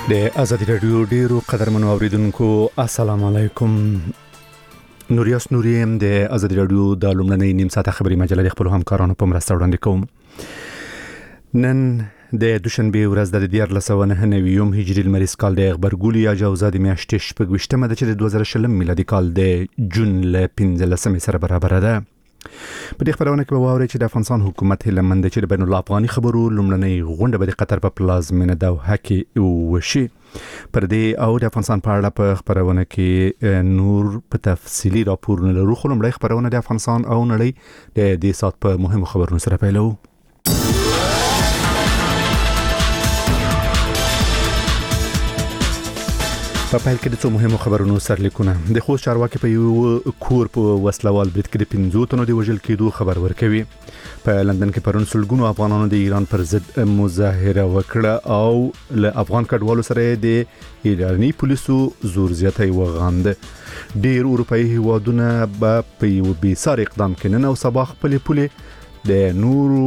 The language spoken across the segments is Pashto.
د ازادي رادیو ډیرو قدرمنو اوریدونکو السلام علیکم. نوریاس نوریم د ازادي رادیو د لومړنۍ نیم ساعته خبري مجله د خپل همکارانو په مرسته وړاندې کوم. نن د دوشنبه ورځ د 1499 هجري لمریز کال د غبرګولي یا جوزا د میاشتې شپږ د 2020 میلادي کال د جون ل 15 سره برابر ده. په دې خبرونه کې به واورئ چې د افغانستان حکومت هلمند چې د بین الافغاني خبرو لومړنۍ غونډه به د قطر په پلازمینه دوحه کې وشي. پر دې او د افغانستان په اړه په خبرونه کې نور په تفصیلی راپورونه لرو. خو لومړی خبرونه د افغانستان او نړۍ د دې سات په مهمو خبرونو سره پیلو. په پیل کې د څو مهمو خبرونو سرلیکونه. د خوست چارواکي په یو کور په وسلوال برید کې د 15 تنو د وژل کېدو خبر ورکوي. په لندن کې پرون سلګونو افغانانو د ایران پر ضد مظاهره وکړه او له افغان کډوالو سره د ایرانی پولیسو زور زیاتی وغاند. ډیر اروپאי هیوادونه په یو بیسار اقدام کې نن او سبا خپل پولې د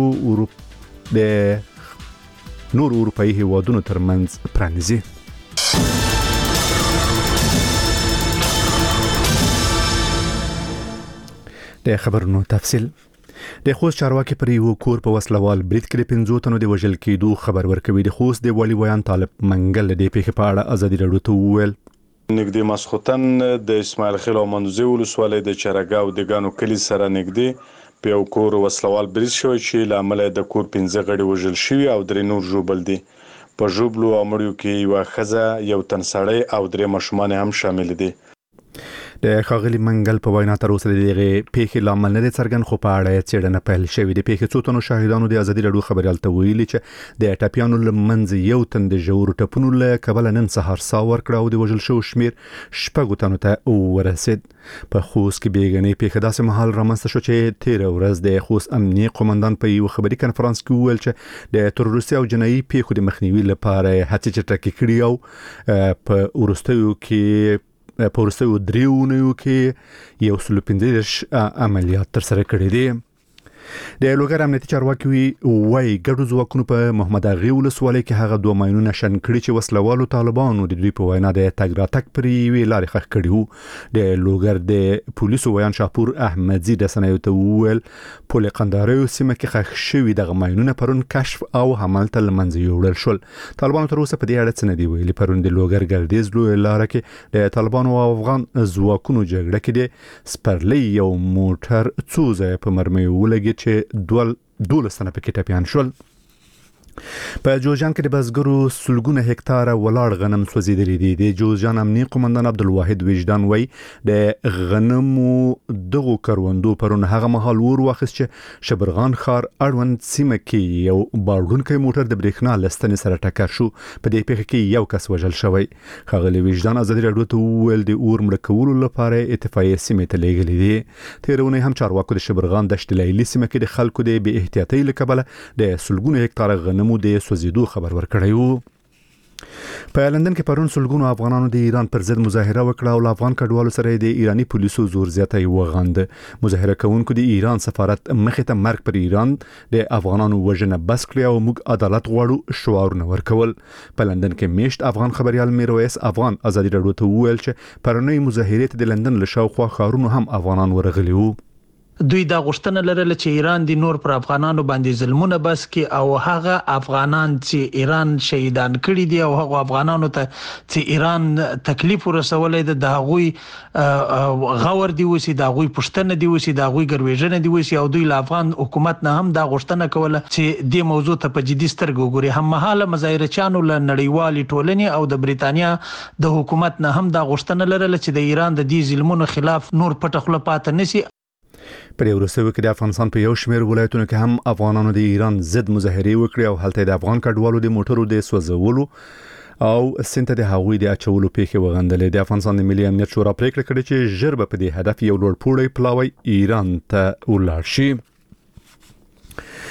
نور اروپאי هیوادونو ترمنځ پرانیزي. د خبرونو تفصیل. د خوست چارواکي پر یو کور په وسلوال برید کې د 15 تنو د وژل کېدو خبر ورکوي. د خوست د والی ویان طالب منګل د پیښې په اړه ازادي رادیو ته وویل: نږدې ماسختن د اسماعیل خیل او منځوي ولسوالۍ د چرګاو د ګانو کلی سره نږدې په یو کور وسلوال برید شوی چې لامل د کور 15 غړي وژل شوی او 3 نور ژوبل دي. په ژوبلو امړیو کې یو خزه یو تنسړی او 3 ماشومان هم شامل دي. د خاغلی منګل په وینا تر اوسه دغه پیښې لامل نه څرګند خو په اړه څېړنه پیل شوې. د پیښې څو تنو شاهدانو د ازادي رادیو خبريال ته ویلي چې د ټاپیانو لمنځ یو تن د جوړ ټپونو له کبل نن سهار ساور کړه او د وژل شو شمیر شپږ تنو ته ورسید. په خوست کې بیګنې پیښه داسې محل رامنځته شو چې 13 ورځ د خوست امنیه قومندان په یو خبري کنفرانس کې ویل چې د تروریستي او جنایي پیښو د مخنیوي لپاره هڅې چټکې کړي او په ورستیو کې په ورستیو دریونیو کې یو 15 عملیات تر سره کړي دي. د لوګر امنیتي چارواکي وایي ګډو ځواکونو په محمد اغي ولسوالۍ کې هغه 2 ماینونه شن کړي چې وسلوالو طالبانو د دوی په وینا د تګ راتګ پر وی لارې خخ کړي وو. د لوګر د پولیسو ویان شاپور احمدزي د سنوي ته وویل پول قندارو سیمه کې خخ شوی د ماینونه پرون کشف او حمل تل منځ یوړل شول. طالبانو تر اوسه په دې اړه څه نه دی ویلي. پرون د لوګر ګردیز لوی لار کې د طالبانو او افغان ځواکونو جګړه کې د سپرلی یو موټر څوزه په مرمۍ ولګي چې 12 سنه پکې ټپيان شول. په جوزجان کې د بزګرو سلګونه هکتار ولاړ غنم سوځیدلي دي. د جوزجان امنیه قومندان عبدالواحد وجدان وای د غنمو دغه کروندو پرون هغه مهال ور واخیست چې شبرغان خار اړوند سیمه کې یو باړونکي موټر د بریښنا لستنې سره ټکر شو. په دې پیښه کې یو کس وژل شوی. خغلی وجدان ازادي رادیو ته ویل د اور مړ کولو لپاره اتفاقیه سیمه ته لېږلې دي. تیرونه هم چارواکو د شبرغان د شتلایلی سیمه کې د خلکو د بې احتیاطۍ لکبله د سلګونه هکتار غنم د سوځیدو خبر ورکړی وو. په لندن کې پرون سلګونو افغانانو د ایران پر ضد مظاهره وکړه او افغان کډوالو سره د ایرانی پولیسو زور زیاتی وغاند. مظاهره کوونکو د ایران سفارت مخې ته مرګ پر ایران د افغانانو وژنه بس کړی او موږ عدالت غواړو شعارونه ورکول. په لندن کې میشت افغان خبريال میرویس افغان ازادي رادیو ته ویل چې پرونی مظاهرې د لندن له شاوخوا ښارونو هم افغانان ورغلي وو. دوی دا غوښتنه لرله چې ایران د نور پر افغانانو باندې ظلمونه بس کې او هغه افغانان چې ایران شهیدان کړي دي او هغه افغانانو ته چې ایران تکلیف ورسولې د هغوی غور دی وسی د هغوی پښتنه دی وسی د هغوی ګرویژنه دی وسی او دوی له افغان حکومت نه هم دا غوښتنه کوله چې د موضوع ته په جدي سترګو وګوري. هم مهاله مظاهرچانو له نړیوالې ټولنې او د بریتانیا د حکومت نه هم دا غوښتنه لرله چې د ایران د دې ظلمونو خلاف نور پټ خپل پاتې نشي. په ورسوي کې د افغانستان په یو شمېر ولایتونو کې هم افغانانو د ایران ضد مظاهرې وکړې او هلته د افغان کډوالو د موټرو د سوځولو او سنت د هغوی د اچولو پیښه وغندلې. د افغانستان د ملي امنیت شورا پریکړه کړې چې ژر به په دې هدف یو لوړ پوړی پلاوی ایران ته ولاړ شي.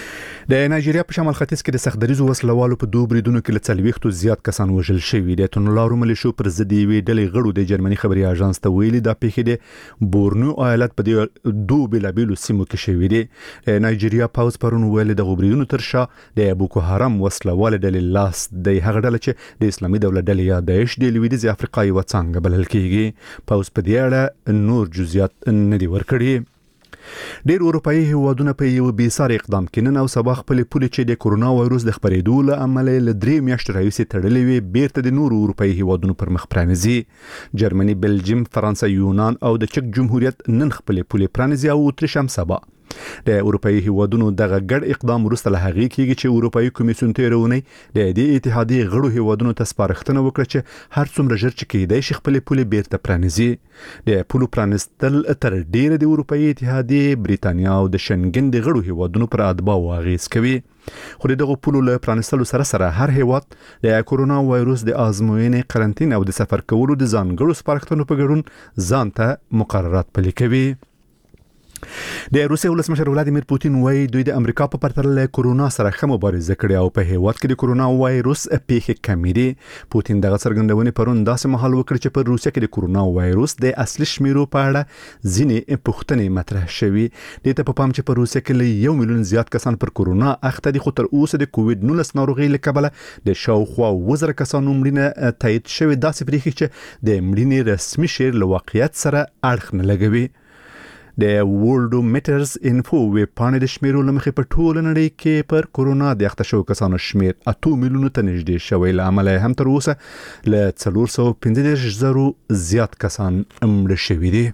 د نایجیریا په شمال ختیځ کې د سختدریزو وسلوالو په دوه بریدونو کې له 40 زیات کسان وژل شوي دي. تونلارو ملیشو پر ضد یوې ډلې غړو د جرمني خبري اژانس ته ویلي دا پیښې د بورنو ایالت په دوه بېلابېلو سیمو کې شوي دي. نایجیریا پاوز پرون ویل د غبرګونونو تر شا د بوکو حرام وسلوال ډلې لاس د هغه ډله چې د اسلامي دولت ډلې یا داعش د لویدیځ افریقا یو څنګه بلل کیږي. پاوز په دې اړه نور جزئیات نه دی ورکړي. ډېر اروپایي هیوادونه په یو بیسار اقدام کې نن او سبا خپل پولې چې د کورونا وایروس د خپرېدو له امله له 3 میاشتې راهیسې تړلې وي بیرته د نورو اروپایي هیوادونو پر مخ پرانیزي. جرمني، بلجیم، فرانسه، یونان او د چک جمهوریت نن خپل پولې پرانیزي او اتریش هم سبا. د اروپایي هیوادونو دغه ګډ اقدام وروسته له هغې کېږي چې اروپایي کمیسیون تېرونی د دې اتحادیې غړو هیوادونو ته سپارښتنه وکړه چې هر څومره ژر چې کېدای شي خپل پولې بیرته پرانیزي. د پولو پرانیستل تر ډیره د اروپایي اتحادیې، بریتانیا او د شنګن د غړو هیوادونو پر اتباعو اغیز کوي. خو دغه پولو له پرانیستلو سره هر هیواد د کورونا وایروس د ازموینې، قرنطین او د سفر کولو د ځانګړو سپارښتنو په ګډون ځان ته مقررات پلي کوي. د روسیې ولسمشر ولادیمیر پوتین وایي دوی د امریکا په پرتله له کورونا سره ښه مبارزه کړې او په هیواد کې د کورونا وایروس پیښې کمې دي. پوتین دغه څرګندونې پرون داسې مهال وکړ چې په روسیې کې د کورونا وایروس د اصلي شمیرو په اړه ځینې پوښتنې مطرح شوي. دې ته په پام چې په روسیې کې له 1 میلیون زیات کسان پر کورونا اخته دي، خو تر اوسه د کووډ 19 ناروغۍ له کبله د شاوخوا 1000 کسانو مړینه تایید شوې. داسې پریښي چې د مړینې رسمي شمېر له واقعیت سره اړخ نه لګوي. د ورلډومیټرز انفو ویب پاڼې د شمیرو له مخې په ټوله نړۍ کې پر کورونا د اخته شوو کسانو شمیر 8 میلیونو ته نږدې شوی. له امله هم تر اوسه له 415,000 زیات کسان مړه شوي دي.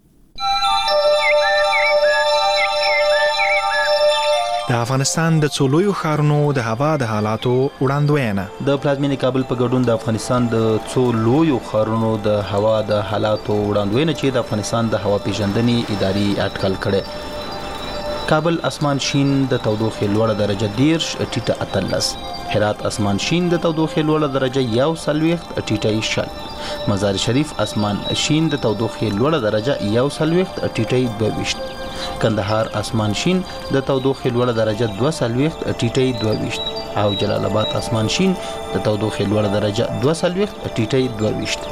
د افغانستان د څولویو ښارونو د هوا د حالاتو وړاندوینه. د پلازمینې کابل په ګډون د افغانستان د څولویو ښارونو د هوا د حالاتو وړاندوینه چې د افغانستان د هوا پیژندنې ادارې اټکل کړي. کابل اسمان شین د تودوخې لوړه درجه 10 ټیټه 18. هرات اسمان شین د تودوخې لوړه درجه 1 ټیټه 0. مزار شریف اسمان شین د تودوخې لوړه درجه 1 ټیټه 22. کندهار اسمان شین د تودوخې لوړه درجه 2 ټیټه 22. او جلال آباد اسمان شین د تودوخې لوړه درجه 2 ټیټه 22.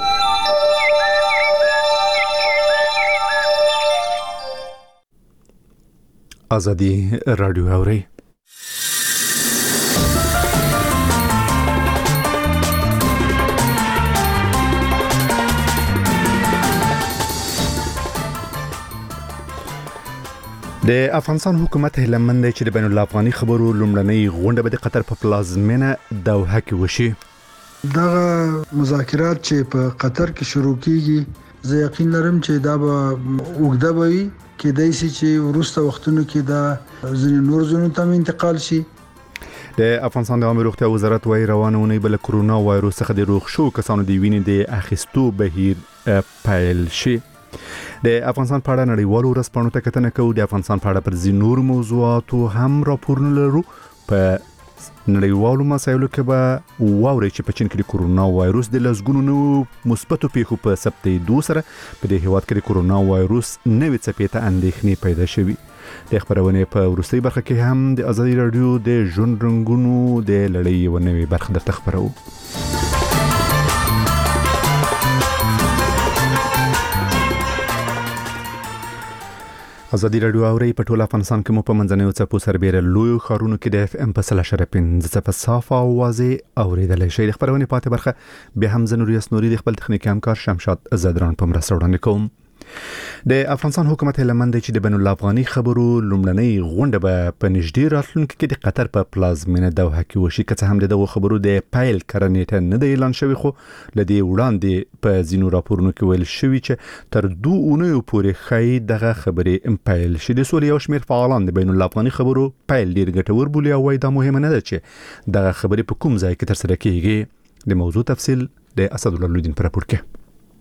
ازادي رادیو اوري. د افغانستان حکومت هلمند دی چې د بین الافغاني خبرو لومړنۍ غونډه به د قطر په پلازمینه دوحه کې وشي. دغه مذاکرات چې په قطر کې شروع کیږي زه یقین لرم چې دا به اوږده وي، کېدای شي چې وروسته وختونو کې دا ځینې نور ځایونو ته انتقال شي. د افغانستان د عامه روغتیا وزارت وايي روانه اونۍ به له کورونا وایروس څخه د روغ شوو کسانو د وینې د اخیستو بهیر پیل شي. د افغانستان په اړه نړیوالو ورځپاڼو ته کتنه کوو. د افغانستان په اړه پر ځینو نورو موضوعاتو هم راپورونه لرو. په نړیوالو مسایلو کې به واورئ چې په چین کې د کورونا وایروس د لسګونو نوو مثبتو پیښو په ثبتېدو سره په دې هیواد کې د کورونا وایروس نوې څپې ته اندېښنې پیدا شوي. د خبرونې په وروستۍ برخه کې هم د ازادي رادیو د ژوند رنګونو د لړۍ یوه نوې برخه درته خبرو. ازادي رادیو اوري په ټول افغانستان کې مو په منځنیو څپو سربېره لوی ښارونو کې د FM په 100.5 په صافه اوازې اوریدلای شئ. د خبرونې پاتې برخه به هم زنوري اسنوري د خپل تخنیکي همکار شمشاد زدران په مرسته وړاندې کوم. د افغانستان حکومت هلمند چې د بین الافغاني خبرو لومړنۍ غونډه به په نږدې راتلونکي کې د قطر په پلازمینه دوحه کې وشي. که څه هم دغه خبرو د پیل کړنې نه د اعلان شوی، خو لدې وړاندې په ځینو راپورونو کې ویل شوی چې تر 2 اونیو پورې ښایي دغه خبرې پیل شي. د سولې یو شمېر فعالان د بین الافغاني خبرو پیل ډیر ګټور بولي او وايي دا مهمه نه ده چې دغه خبرې په کوم ځای کې ترسره کیږي. د موضوع تفصیل د اسد الله لودین پر راپور کې.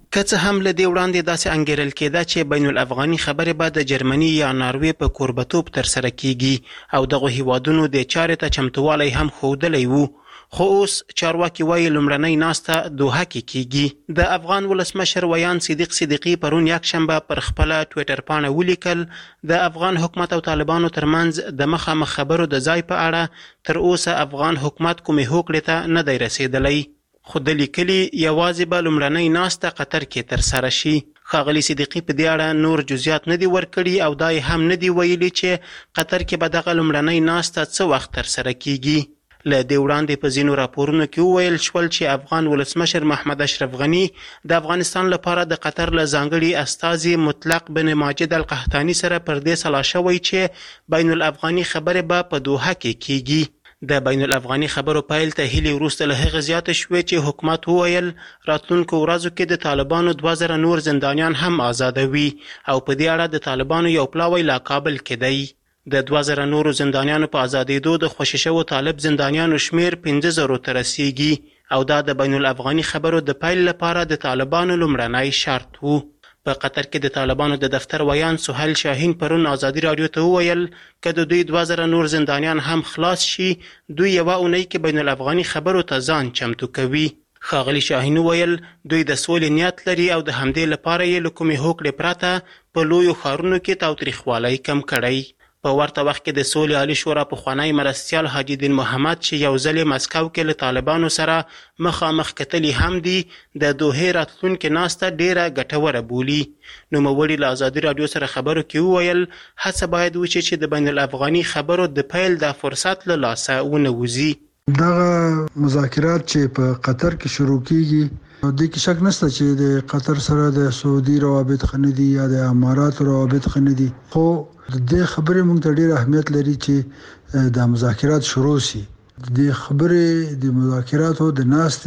که څه هم له دې وړاندې داسې انګیرل کېده چې بین الافغاني خبرې به د جرمني یا ناروې په کوربتوب ترسره کیږي او دغه هیوادونو د چارې ته چمتووالی هم ښودلی وو، خو اوس چارواکي وایي لومړنۍ ناسته دوحه کې کیږي. د افغان ولسمشر ویان صدیق صدیقي پرون یکشنبه پر خپله ټویټر پاڼه ولیکل د افغان حکومت او طالبانو ترمنځ د مخامخ خبرو د ځای په اړه تر اوسه افغان حکومت کومې هوکړې ته نه دی رسېدلی، خو د لیکلي یوازې به لومړنۍ ناسته قطر کې ترسره شي. ښاغلي صدیقي په دې اړه نور جزئیات نه دي ورکړي او دا هم نه دي ویلي چې قطر کې به دغه لومړنۍ ناسته څه وخت ترسره کیږي. له دې وړاندې په ځینو راپورونو کې وویل شول چې افغان ولسمشر محمد اشرف غني د افغانستان لپاره د قطر له ځانګړي استازي مطلق بن ماجد القحطاني سره پر دې سلا شوی چې بین الافغاني خبرې به په دوحه کې کیږي. د بین الافغاني خبرو پیل ته هیلې وروسته له هغه زیاته شوې چې حکومت وویل راتلونکو ورځو کې د طالبانو 2000 نور زندانیان هم آزادوي او په دې اړه د طالبانو یو پلاوی لا کابل کې دی. د 2000 نورو زندانیانو په آزادېدو د خوشي شوو طالب زندانیانو شمیر 15000 ته رسیږي او دا د بین الافغاني خبرو د پیل لپاره د طالبانو لومړنی شرط وو. په قطر کې د طالبانو د دفتر ویان سهیل شاهین پرون آزادي رادیو ته وویل که د دوی 2000 نور زندانیان هم خلاص شي دوی یوه اونۍ کې بین الافغاني خبرو ته ځان چمتو کوي. ښاغلي شاهین وویل دوی د سولې نیت لري او د همدې لپاره یې له کومې هوکړې پرته په لویو ښارونو کې تاوتریخوالی کم کړی. په ورته وخت کې د سولې عالي شورا پخوانی مرستیال حاجي دین محمد چې یو ځل یې مسکو کې له طالبانو سره مخامخ کتلي هم دي د دوحې راتلونکې ناسته ډیره ګټوره بولي. نوموړي له ازادي راډیو سره خبرو کې وویل هڅه باید وشي چې د بین الافغاني خبرو د پیل د فرصت له لاسه ونه وځي. دغه مذاکرات چې په قطر کې شروع کیږي د کې شک نشته چې د قطر سره د سعودي روابط خندي یا د امارات روابط خندي، خو د دې خبرې موږ ته ډېر اهمیت لري چې د مذاکرات شروع شي. د خبرې د مذاکراتو د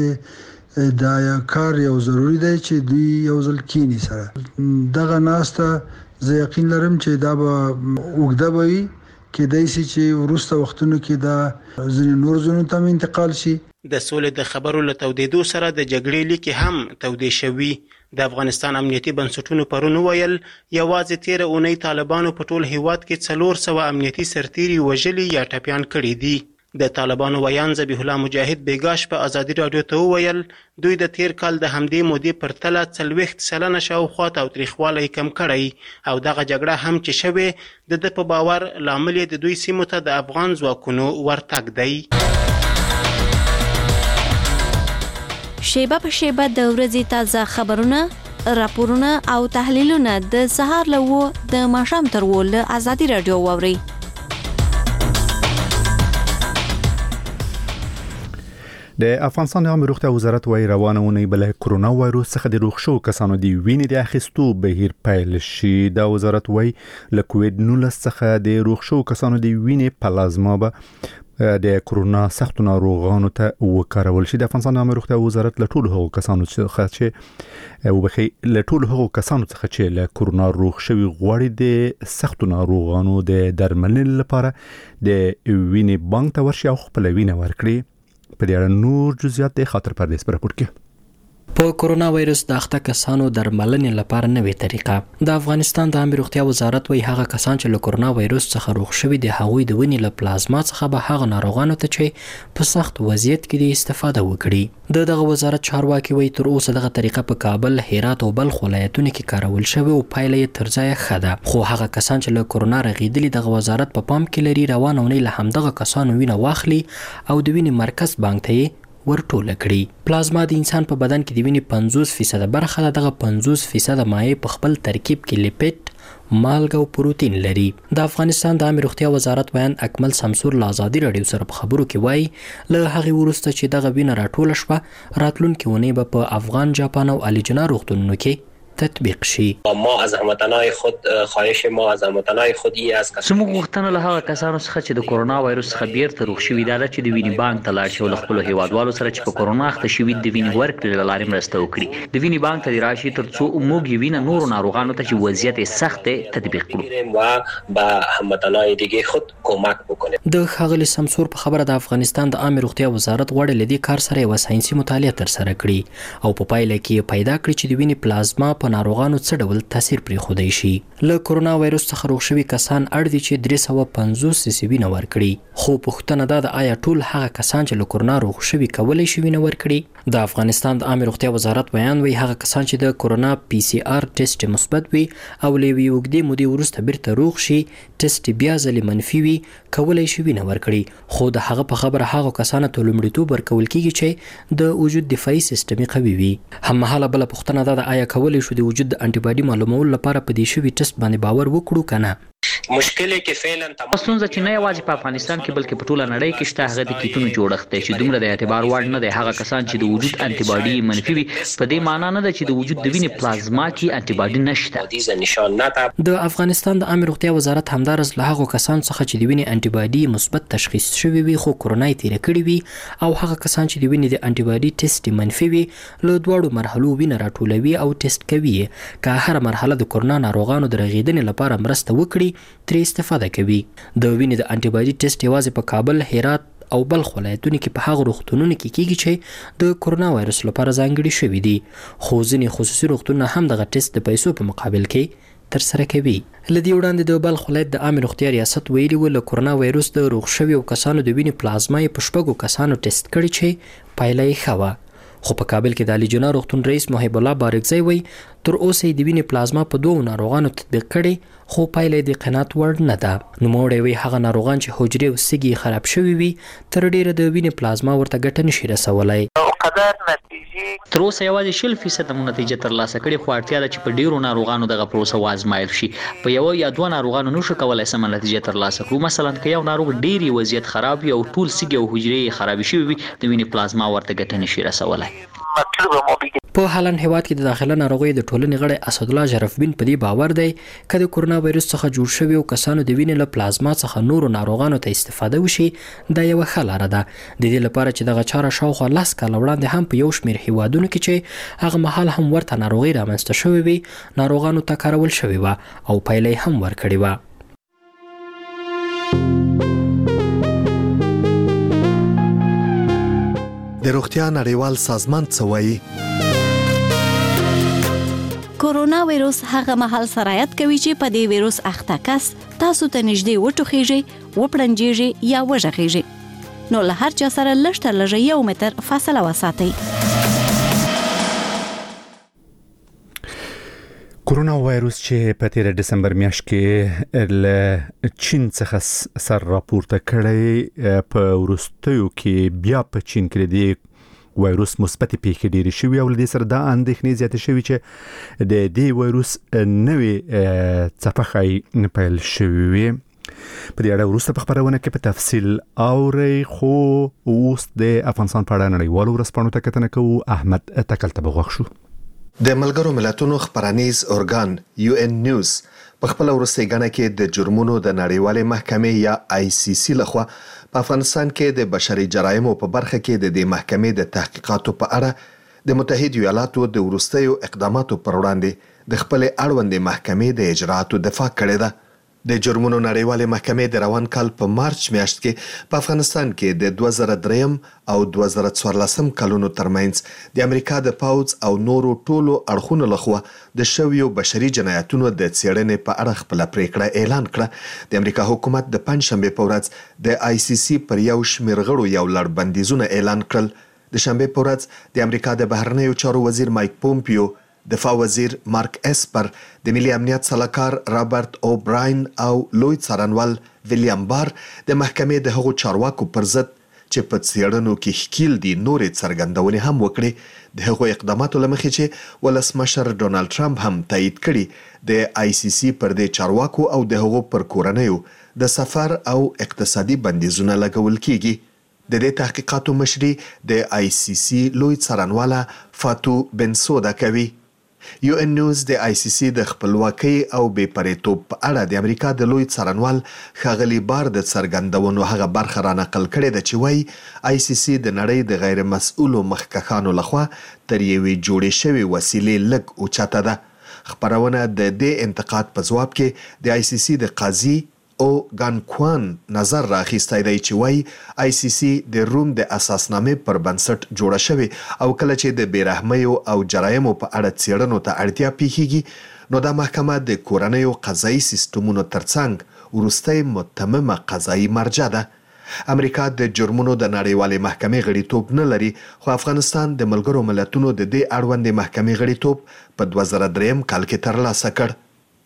ناستې دا کار یو ضروری دی چې دوی یو ځل کینی سره دغه ناسته زه یقین لرم چې دا به اوږده به وي، کېدای شي چې وروسته وختونو کې دا ځینې نور ځایونو ته انتقال شي. د سولې د خبرو له تودېدو سره د جګړې لیکې هم تودې شوي. د افغانستان امنیتي بنسټونو پرون وویل یوازې تیره اونۍ طالبانو په ټول هیواد کې 400 امنیتي سرتیري وژلي یا ټپیان کړي دي. د طالبانو ویان ذبیح الله مجاهد بیګاش په ازادي راډیو ته وویل دوی د تیر کال د همدې مودې پرتله 40% شاوخوا تاوتریخوالی کم کړی او دغه جګړه هم چې شوې د ده په باور لامل یې د دوی سیمو ته د افغان ځواکونو ورتګ دی. شیبه په شیبه د ورځې تازه خبرونه، راپورونه او تحلیلونه د سهار له 9 د ماښام تر 10 له ازادي راډیو واورئ. د افغانستان د عامه روغتیا وزارت وايي روانه اونۍ بل کرونا وایروس څخه د روغ شو کسانو دی وینې د اخیستو بهیر پیل شي. دا وزارت وايي له کووید 19 څخه د روغ شو کسانو دی وینې پلازما به د کرونا سخت ناروغانو ته وکارول شي. د افغانستان د عامه روغتیا وزارت له ټولو هغو کسانو څخه چې له کرونا روغ شوي غواړي د سخت ناروغانو د درملنې لپاره د وینې بانک ته ورشي او خپل وینه ورکړي. په دې اړه نور جزئیات د خاطر پردیس پر راپور کې. په کرونا وایرس د اخته کسانو درملنې لپاره نوې طریقه د افغانستان د عامه روغتیا وزارت وايي هغه کسان چې له کرونا وایرس څخه روغ شوي دي هغوی د وینې له پلازما څخه به هغه ناروغانو ته چې په سخت وضعیت کې دي استفاده وکړي. دغه وزارت چارواکي وايي تر اوسه دغه طریقه په کابل، هرات او بلخ ولایتونو کې کارول شوی او پایله یې تر ځایه ښه ده، خو هغه کسان چې له کرونا رغېدلي دغه وزارت په پام کې لري روانه اونۍ له همدغه کسانو وینه واخلي او د وینې مرکز بانک ته ورټوله کړي. پلازما د انسان په بدن کې د وینې 50% برخه ده. دغه 50% مایع په خپل ترکیب کې لیپټ، مالګه او پروتین لري. د افغانستان د عامه روغتیا وزارت بیان اکمل سمسور له ازادي راډیو سره په خبرو کې وایي له هغې وروسته چې دغه وینه راټوله شوه راتلونکې اونۍ به په افغان، جاپان او الیجنا روغتونونو کې تطبیق شي. ما از هموطنان خود خواهش ما از هموطنان خود ای است که زموږ غوښتنه له هغه کسانو څخه چې د کورونا وایروس څخه بیرته روغ شوي ده چې د وینې بانک ته لاړ شي او له خپلو هیوادوالو سره چې په کورونا اخته شوي د وینې ورکړې له لارې مرسته وکړي. د وینې بانک ته راشي تر څو موږ یې وینه نورو ناروغانو ته چې وضعیت یې سخت دی تطبیق کړو و به هموطنان دیگه خود کمک بکنیم. د ښاغلي سمسور په خبره د افغانستان د عامه روغتیا وزارت غواړي له دې کار سره یوه ساینسي مطالعه ترسره کړي او په پایله کې پیدا کړي چې د وینې پلازما په ناروغانو څه ډول تاثیر پرېښودی شي. له کورونا وایروس څخه روغ شوي کسان اړ دي چې 350 سیسي وینه ورکړي، خو پوښتنه دا د آیا ټول هغه کسان چې له کورونا روغ شوي کولی شي وینه ورکړي؟ د افغانستان د عامه روغتیا وزارت بیان وایي هغه کسان چې د کورونا PCR ټیسټ مثبت وي او له یوې اوږدې مودې وروسته بیرته روغ شي ټیسټ بیا ځلې منفي وي کولی شي وینه ورکړي. خو د هغه په خبره هغو کسانو ته لومړیتوب ورکول کیږي چې د وجود دفاعي سیستم قوي وي. هممهاله بله پوښتنه دا ده آیا کولی شو د وجود د انټي باډي معلومولو لپاره په دې شوي ټیسټ باندې باور وکړو که نه؟ مشکل کې فعلا ستونزه چې نه یوازې په افغانستان کې بلکې په ټوله نړۍ کې شته هغه د کیټونو جوړښت دی چې دومره د اعتبار وړ نه دی. هغه کسان چې د وجود انټي باډي منفي وي په دې معنا نه ده چې د وجود د وینې پلازما کې انټي باډي نشته. د افغانستان د عامه روغتیا وزارت همدارس له هغو کسانو څخه چې د وینې انټي باډي مثبت تشخیص شوي وي خو کورونا یې تیره کړې وي او هغه کسان چې د وینې د انټي باډي ټیسټ منفي وي له دواړو مرحلو وینه راټولوي او ټیسټ کوي. که هره مرحله د کورونا ناروغانو د رغېدنې لپاره مرسته وکړي ترې استفاده کوي. د وینې د انټي باډي ټیسټ یوازې په کابل، هرات او بلخ ولایتونو کې په هغو روغتونونو کې کیږي چې د کورونا وایرس لپاره ځانګړي شوي دي، خو ځینې خصوصي روغتونونه هم دغه ټیسټ د پیسو په مقابل کې ترسره کوي. له دې وړاندې د بلخ ولایت د عامه روغتیا ریاست ویلي و له کورونا وایروس د روغ شویو کسانو د وینې پلازما یې په 6 کسانو ټیسټ کړي چې پایله یې ښه وه. خو په کابل کې د علي جناه روغتون رئیس محب الله بارکزی وایي تر اوسه یې د وینې پلازما په 2 ناروغانو تطبیق کړي خو پایله یې د قناعت وړ نه ده. نوموړی وایي هغه ناروغان چې حجرې او سږي خراب شوي وي تر ډیره د وینې پلازما ورته ګټه نشي رسولی. تر اوسه یوازې 0% نتیجه ترلاسه کړې خو اړتیا ده چې په ډیرو ناروغانو دغه پروسه وازمایل شي. په یو یا 2 ناروغانو نشو کولای سمه نتیجه ترلاسه کړو. مثلا که یو ناروغ ډیری وضعیت خراب وي او ټول سږي او حجرې خراب شوي وي د وینې پلازما ورته ګټه نشي رسولی. په هالند هیواد کې د داخله ناروغیو د ټولنې غړی اسدالله شرفبین په دې باور دی که د کورونا وایروس څخه جوړ شوي او کسانو د وینې له پلازما څخه نورو ناروغانو ته استفاده وشي دا یوه ښه لاره ده. د دې لپاره چې دغه چاره شاوخوا 10 کاله وړاندې هم په یو شمېر هیوادونو کې چې هغه مهال هم ورته ناروغي رامنځته شوې وي ناروغانو ته کارول شوې وه او پایله یې هم ورکړې وه. د روغتیا نړیوال سازمان څه وایي؟ کورونا وایروس هغه مهال سرایت کوي چې په دې وایروس اخته کس تاسو ته نږدې وټوخیږي، وپړنجیږي یا وژغیږي. نو له هر چا سره لږ تر لږه 1 متر فاصله وساتئ. کورونا وایروس چې په 13 دسمبر میاشت کې له چین څخه سر راپورته کړی په وروستیو کې بیا په چین کې د وایروس مثبت پیښې ډېرې شوي او له دې سره دا اندېښنې زیاتې شوي چې د دې وایروس نوې څپه ښایي پیل شوې وي. په دې اړه وروسته په خبرونه کې په تفصیل اورئ خو اوس د افغانستان په اړه نړیوالو ورځپاڼو ته کتنه کوو. احمد تکل ته بغوښ شو. د ملګرو ملتونو خبرنیز ارګان UN نیوز په خپل وروستۍ غڼه کې د جرمونو د نړیوالې محکمې یا ICC لخوا په افغانستان کې د بشري جرایمو په برخه کې د دې محکمې د تحقیقاتو په اړه د متحده ایالاتو د وروستیو اقداماتو پر وړاندې د خپل اړوندې محکمې د اجراءاتو دفاع کړې ده. د جرمونو نړیوالې محکمې د روان کال په مارچ میاشت کې په افغانستان کې د 2003 او 2014 کلونو ترمنځ د امریکا د پاوځ او نورو ټولو اړخونو لخوا د شویو بشري جنایتونو د څېړنې په اړه خپل پریکړه اعلان کړه. د امریکا حکومت د پنځشنبه په ورځ د ICC پر یو شمېر غړو یو لړ بندیزونه اعلان کړل. د شنبه په ورځ د امریکا د بهرنیو چارو وزیر مایک پومپیو، دفاع وزیر مارک اسپر، د ملي امنیت سلاکار رابرټ اوبراین او لوی څارنوال ویلیام بار د محکمې د هغو چارواکو پر ضد چې په څېړنو کې ښکیل دي نورې څرګندونې هم وکړې. د هغو اقداماتو له مخې چې ولسمشر ډونالډ ټرمپ هم تایید کړي د ICC پر دې چارواکو او د هغو پر کورنیو د سفر او اقتصادي بندیزونه لګول کیږي. د دې تحقیقاتو مشري د ICC لوی څارنواله فاتو بنسودا کوي. یو ان نیوز د آی سی سی د خپلواکۍ او بې پرېتوب په اړه د امریکا د لوی څارنوال ښاغلي بار د څرګندونو هغه برخه را نقل کړې ده چې وایي آی سی سی د نړۍ د غیر مسؤلو مخکښانو لخوا تر یوې جوړې شوې وسیلې لږ اوچته ده. خپرونه د دې انتقاد په ځواب کې د آی سی سی د قاضي او ګانکوان نظر راخیستی دی چې وایي آی سی سی د روم د اساسنامې پر بنسټ جوړه شوې او کله چې د بېرحمیو او جرایمو په اړه څېړنو ته اړتیا پیښیږي نو دا محکمه د کورنیو قضایي سیستمونو ترڅنګ وروستی متممه قضایي مرجع ده. امریکا د جرمونو د نړیوالې محکمې غړیتوب نه لري خو افغانستان د ملګرو ملتونو د دې اړوندې محکمې غړیتوب په 2003 کال کې ترلاسه کړ.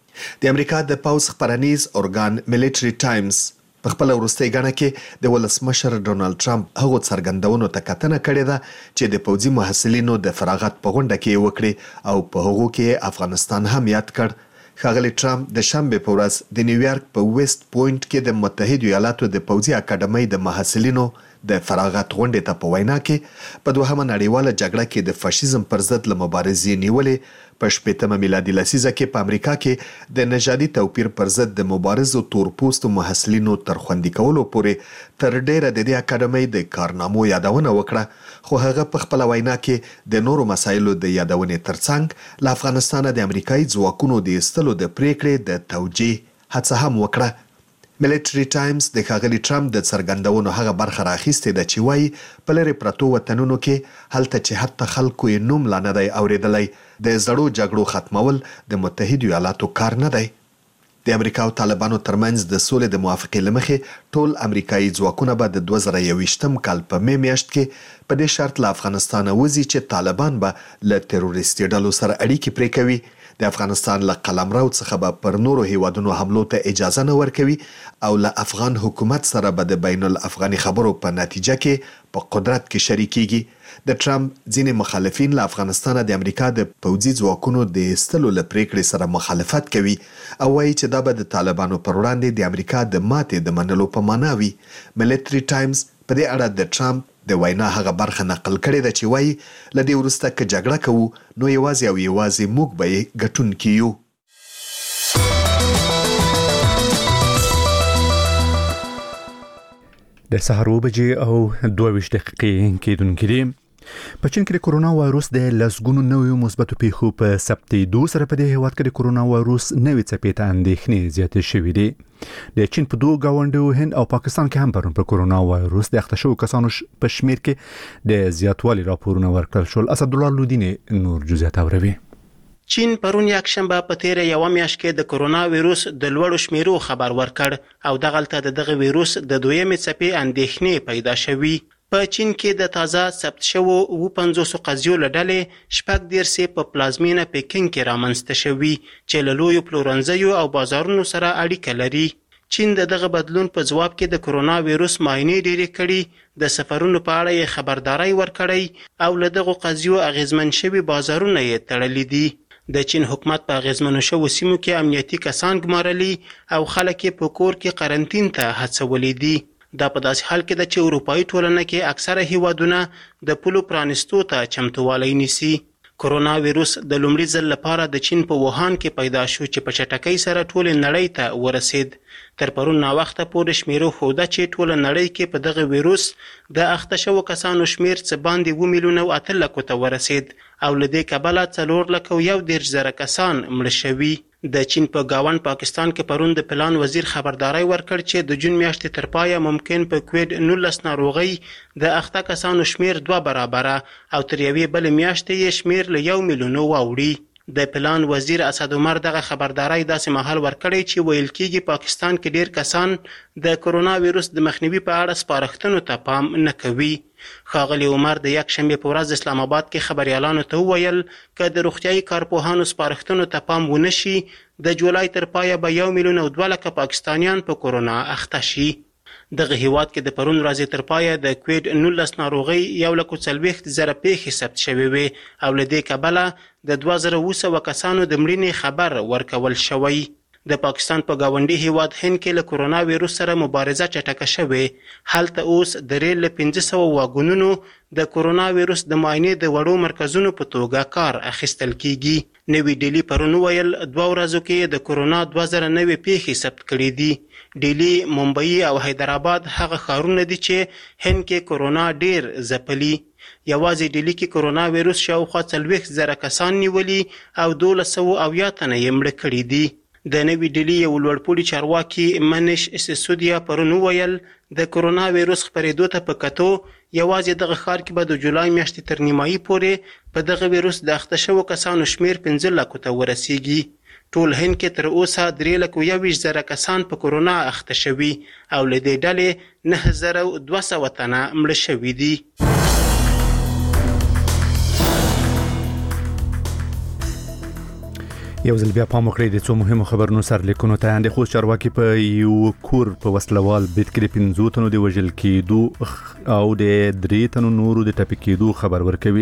د امریکا د پوځ خپرنیز ارګان ملټری ټایمز په خپل وروستۍ غاڼه کې د ولسمشر ډونالد ټرمپ هغو څرګندونو ته کتنه کړې ده چې د پوځي محصلینو د فراغت په غونډه کې وکړي او په هغو کې افغانستان هم یاد کړ. ښاغلي ټرمپ د شنبې په ورځ د نیویارک په ویسټ پوینټ کې د متحدو ایالاتو د پوځي اکاډمۍ د محصلینو د فراغت غونډې ته په وینا کې په دوهمه نړیواله جګړه کې د فاشیزم پر ضد له مبارزې نیولې په 18مه میلادي لسیزه کې په امریکا کې د نژادي توپیر پر ضد د مبارزو تورپوستو محصلینو تر خوندي کولو پورې تر ډیره د دې اکاډمۍ د کارنامو یادونه وکړه خو هغه په خپل وینا کې د نورو مسایلو د یادونې ترڅنګ له افغانستان د امریکایي ځواکونو د ایستلو د پریکړې د توجیه هڅه هم وکړه. ملټری ټایمز د ښاغلي ټرمپ د څرګندونو هغه برخه راخیستې ده چې وایي په لرې پرتو وطنونو کې هلته چې حتی خلکو یې نوم لا نه دی اورېدلی د زړو جګړو ختمول د متحدو ایالاتو کار نه دی. د امریکا او طالبانو ترمنځ د سولې د موافقې له مخې ټول امریکایي ځواکونه به د 2021 کال په می میاشت کې په دې شرط له افغانستانه وځي چې طالبان به له تروریستي ډلو سره اړیکې پرې کوي. د افغانستان له قلمرو څخه به پر نورو هیوادونو حملو ته اجازه نه ورکوي او له افغان حکومت سره به د بین الافغاني خبرو په نتیجه کې په قدرت کې شریکيږي. د ټرمپ ځینې مخالفین له افغانستان د امریکا د پوځي ځواکونو د ایستلو له پریکړې سره مخالفت کوي او وایي چې دا به د طالبانو پر وړاندې د امریکا د ماتې د منلو په معنا وي. ملټری ټایمز په دې اړه د ټرمپ د وینا هغه برخه نقل کړې ده چې وایي له دې وروسته که جګړه کوو نو یوازې او یوازې موږ به یې ګټونکي یو. د سهار 9:02 دقیقې کېدونکې دي. په چین کې د کرونا وایروس د لسګونو نویو مثبتو پیښو په ثبتېدو سره په دې هیواد کې د کرونا وایروس نوې څپې ته اندېښنې زیاتې شوې دي. د چین په دوه گاونډیو هند او پاکستان کې هم پرون په کرونا وایروس د اخته شوو کسانو په شمیر کې د زیاتوالي راپورونه ورکړل شول. اسدالله لودینی نور جزئیات اوروي. چین پرون یکشنبه په تیر یو میاشت کې د کرونا وایروس د لوړو شمیرو خبر ورکړ او دغلته دغه وایروس د دویمې څپې اندېښنې پیدا شوې. په چین کې د تازه ثبت شوو 50 قضیو له ډلې 14 په پلازمینه پکین کې رامنځته شوي چې له لویو پلورنځیو او بازارونو سره اړیکه لري. چین دغه بدلون په ځواب کې د کرونا وایروس معاینې ډېرې کړي، د سفرونو په اړه یې خبرداري ورکړی او له دغه قضیو اغیزمن شوي بازارونه یې تړلي دي. د چین حکومت په اغیزمنو شوو سیمو کې امنیتي کسان ګمارلي او خلک یې په کور کې قرنطین ته هڅولي دي. دا په داسې حال کې ده چې اروپایي ټولنه کې اکثره هیوادونه د پولو پرانیستو ته چمتووالی نیسي. کرونا وایروس د لومړي ځل لپاره د چین په ووهان کې پیدا شو چې په چټکۍ سره ټول نړۍ ته ورسید. تر پرون ناوخته پورې شمیرو ښوده چې ټول نړۍ کې په دغه وایروس د اخته شوو کسانو شمیر څه باندې 2 میلیونه 8 لکو ته ورسید او له دې کبله 4,110,000 کسان مړه شوي. د چین په گاوند پاکستان کې پرون د پلان وزیر خبرداري ورکړ چې د جون میاشتې تر پایه ممکن په کووید 19 ناروغي د اخته کسانو شمیر 2 برابره او تر یوې بل میاشتې یې شمیر له 1 میلیون واوړي. د پلان وزیر اسد عمر دغه خبرداري داسې مهال ورکړی چې ویل کېږي پاکستان کې ډیر کسان د کرونا وایروس د مخنیوي په اړه سپارښتنو ته پام نه کوي. ښاغلی عمر د یکشنبې په ورځ اسلام آباد کې خبريالانو ته وویل که د روغتیايي کارپوهانو سپارښتنو ته پام ونه شي د جولای تر پایه به 1 میلیون او 2 لکه پاکستانیان په کرونا اخته شي. دغه هیواد کې د پرون ورځې تر پایه د کووید 19 ناروغي 1,40,000 پیښې ثبت شوې وي او له دې کبله د 2,200 کسانو د مړینې خبر ورکول شوی. د پاکستان په گاونډي هیواد هند کې له کرونا وایروس سره مبارزه چټکه شوې. هلته اوس د ریل له 500 واګونونو د کرونا وایروس د معاینې د وړو مرکزونو په توګه کار اخیستل کیږي. نوی ډیلی پرون ویل 2 ورځو کې د کورونا 2009 پیښې ثبت کړې دي. ډیلی، ممبئی او حیدرآباد هغه ښارونه دي چې هند کې کورونا ډیر ځپلي. یوازې ډیلی کې کورونا وایروس شاوخوا 40,000 کسان نیولي او 1200 تنه یې مړه کړي دي. د نوی ډیلی یو لوړپوړي چارواکي منیش سیسودیا پرون ویل د کورونا وایروس خپرېدو ته په کتو یوازې دغه ښار کې به د جولای میاشتې تر نیمایي پورې په دغه وایروس د اخته شوو کسانو شمیر 15 لکو ته ورسیږي. ټول هند کې تر اوسه 3,21,000 کسان په کورونا اخته شوي او له دې ډلې 9,200 تنه مړه شوي دي. یو ځل بیا پام وکړئ د څو مهمو خبرونو سرلیکونو ته. د خوست چارواکي په یو کور په وسلوال برید کې 15 تنو د وژل کېدو او د 3 تنو نورو د ټپي کېدو خبر ورکوي.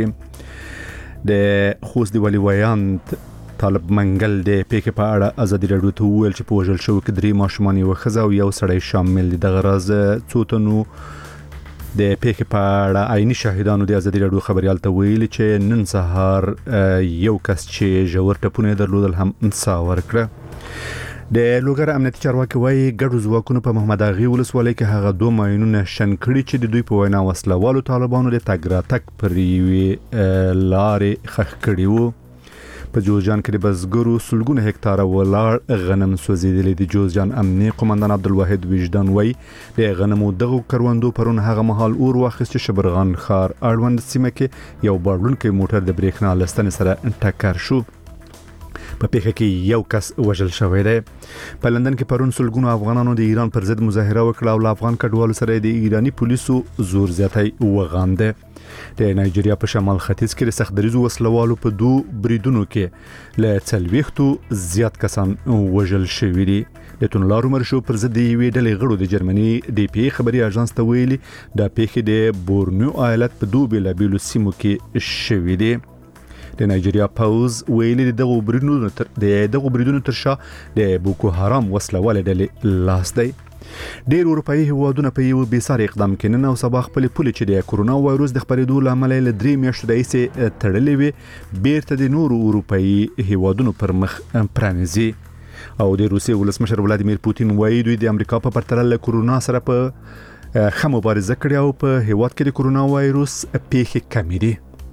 د خوست د ولیویانت طالب منګل د پیښې په اړه ازادي راډیو ته وویل چې په وژل شوو کې 3 ماشومان یو ښځه او یو سړی شامل دي. دغه راز څو تنو د پیښې په اړه عیني شاهدانو د ازادي راډیو خبريال ته ویلي چې نن سهار یو کس چې ژور ټپونه درلودل هم انصاف ورکړه. د لوګر امنیتي چارواکي وایي ګډو ځواکونو په محمد اغي ولسوالۍ کې هغه 2 ماینونه شن کړي چې د دوی په وینا وسلوالو طالبانو د تګ راتګ پر یوې لارې خښ کړي وو. په جوزجان کې د بزګرو سلګونه هکتاره ولاړ غنم سوځیدلي دي. جوزجان امنیه قومندان عبدالواحد وجدان وایي د غنمو دغه کروندو پرون هغه مهال اور واخیست چې شبرغان ښار اړوند سیمه کې یو بارلونکی موټر د بریښنا لستنې سره ټکر شو. په پیښه کې یو کس وژل شوی دی. په لندن کې پرون سلګونو افغانانو د ایران پر ضد مظاهره وکړه او له افغان کډوالو سره د ایرانی پولیسو زور زیاتی وغانده. د نایجیریا په شمال ختیځ کې د سختدریزو وسلوالو په 2 بریدونو کې له 40 زیات کسان وژل شوي دي. د تونلارو مرشو پر ضد یوې ډلې غړو د جرمني د پی خبري اژانس ته ویلي د پیښې د بورنیو ایالت په 2 بیلابیلو سیمو کې شوي دي. د نایجیریا پوز ویلي دغه بریدونو تر شا د بوکو حرام وسلواله ډلې لاس دی. ډیر اروپאי هیوادونه په یو بیسار اقدام کې نن او سبا خپل پولي چې د کورونا وایروس د خپرېدو لامل له 3 میاشتو راهیسې تړلې وي بیرته د نورو اروپאי هیوادونو پر مخ پرانیزي. او د روسیې ولسمشر ولادیمیر پوتین وایي دوی د امریکا په پرتله له کورونا سره په ښه مبارزه کړې او په هیواد کې د کورونا وایروس پیښې کمې دي.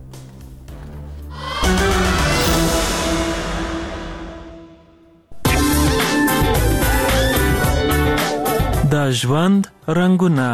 د ژوند رنگونه.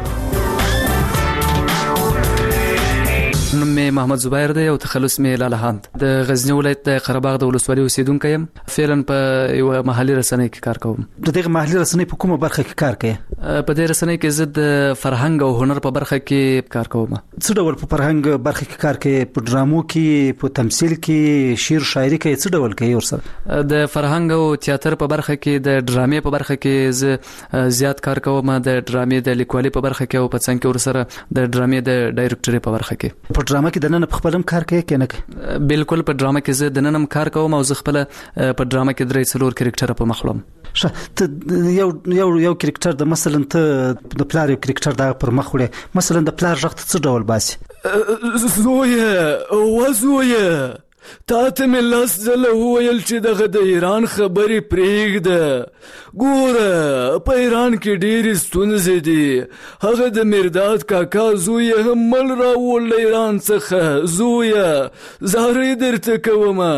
نوم مې محمد زبیر دی او تخلص مې لالهاند. د غزنی ولایت د قرهباغ د ولسوالۍ اوسیدونکی یم. فعلا په یو محلي رسنۍ کې کار کوم. د دغه محلي رسنۍ په کومه برخه کې کار کوي؟ په دې رسنۍ کې زه د فرهنګ او هنر په برخه کې کار کوم. څه ډول په فرهنګ برخه کې کار کوي؟ په ډرامو کې، په تمثيل کې، شعر شاعري کې څه ډول کوي ورسره؟ د فرهنګ او تیاتر په برخه کې، د ډرامې په برخه کې زه زیات کار کوم. د ډرامې د لیکوالۍ په برخه کې او په څنګه کې ورسره د ډرامې د ډایرکټوري په برخه کې. په ډرامه کې د نن په خپلم کار کوي کنه؟ بالکل په ډرامه کې زه د ننم کار کوم او زه خپل په ډرامه کې 3-4 کریکټر په مخلوم. ته یو کریکټر د مثلا ته د پلار یو کریکټر دا پر مخ وړي، مثلا د پلار ژغ څه ډول باسي؟ زویه وزویه تا ته مې لاس ځله وویل چې دغه د ایران خبرې پرېږده. ګوره په ایران کې ډېرې ستونزې دي. هغه د مرداد کاکا زوی هم مل راوړل له ایران څخه. زویه زارۍ درته کومه.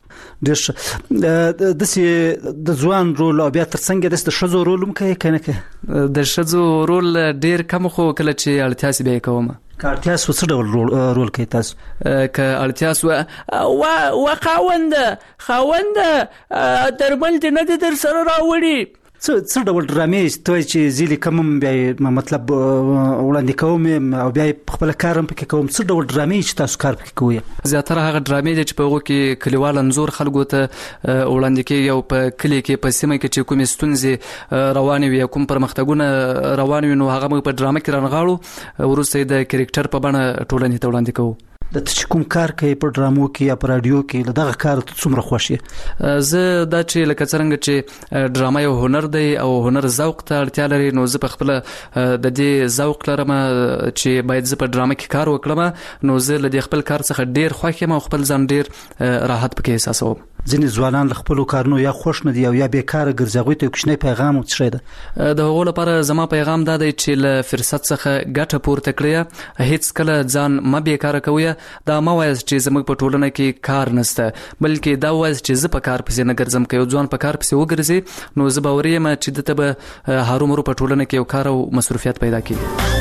داسې د ځوان رول او بیا ترڅنګ د ښځو رول هم کوي کنه؟ د ښځو رول ډېر کم، خو کله چې اړتیا سي بیا کوم. که اړتیا سو څه ډول رول کوي تاسو؟ که اړتیا سو و خاونده درمل دې نه دي در سره راوړي. څه ډول ډرامې ته چې زیلی کوم بیا مطلب وړاندې کوم او بیا خپل کارم پکې کوم، څه ډول ډرامې چې تاسو کار پکې کوئ؟ زیاتره هغه ډرامې دي چې په هغو کې کلیوال انځور خلکو ته وړاندې کېږي او په کلي کې په سیمه کې چې کومې ستونزې روانې وي، کوم پرمختګونه روان وي، نو هغه موږ په ډرامه کې رانغاړو، وروسته یې د کرکټر په بڼه ټولنې ته وړاندې کوو. د کوم کار کوي په ډرامو کې یا په رادیو کې دغه کار څومره خوښ یې؟ زه دا چې لکه څنګه چې ډرامه یو هنر دی او هنر ذوق ته اړتیا لري، نو زه په خپل د دې ذوق لرم چې باید زه په ډرامه کې کار وکړم، نو زه له دې خپل کار څخه ډیر خوښ یم او خپل ځان ډیر راحت پکې احساسوم. ځینې ځوانان له خپلو کارونو یا خوښ نه دي او یا بیکاره ګرځي، هغوی ته یو کوچنی پیغام څه ده؟ د هغو لپاره زما پیغام دا دی چې له فرصت څخه ګټه پورته کړئ، هیڅ کله ځان مه بیکاره کوئ. دا مه وایاست چې زموږ په ټولنه کې کار نشته، بلکې دا وایاست چې زه په کار پسې نه ګرځم. که یو ځوان په کار پسې وګرځي نو زه باوري یم چې دته به هرومرو په ټولنه کې یو کار او مصروفیت پیدا کړي.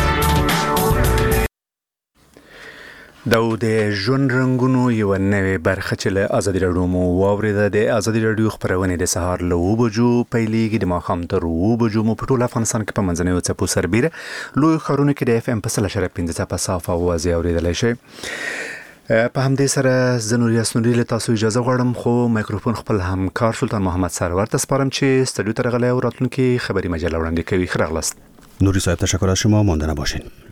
دا د ژوند رنگونو یو نوې برخه چې له ازادي راډیو مو واوریده. د ازادي راډیو خبرونه د سهار له 9 بجو پیلېږي، د ماښام تر 9 بجو مو په ټول افغانستان کې په منځنیو څپو سربیره لوی ښارونو کې د اف ام په 100.5 څپه صافه आवाज اوریدلای شئ. په همدې سره زه نور یاسنوري له تاسو اجازه غواړم، خو مایکروفون خپل همکار سلطان محمد سرور ته سپارم چې استودیو ته راغلی او راتلونکي خبری مجله وړاندې کوي. ښه راغلاست. نوری صاحب تشکر از شما، مانده نباشین.